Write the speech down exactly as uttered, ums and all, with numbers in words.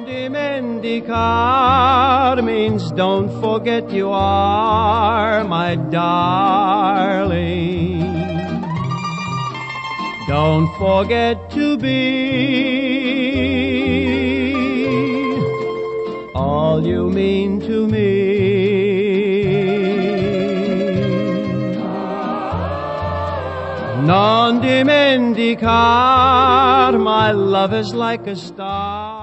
dimenticar means don't forget you are my darling. Don't forget to be all you mean to me. Non dimenticar, my love is like a star.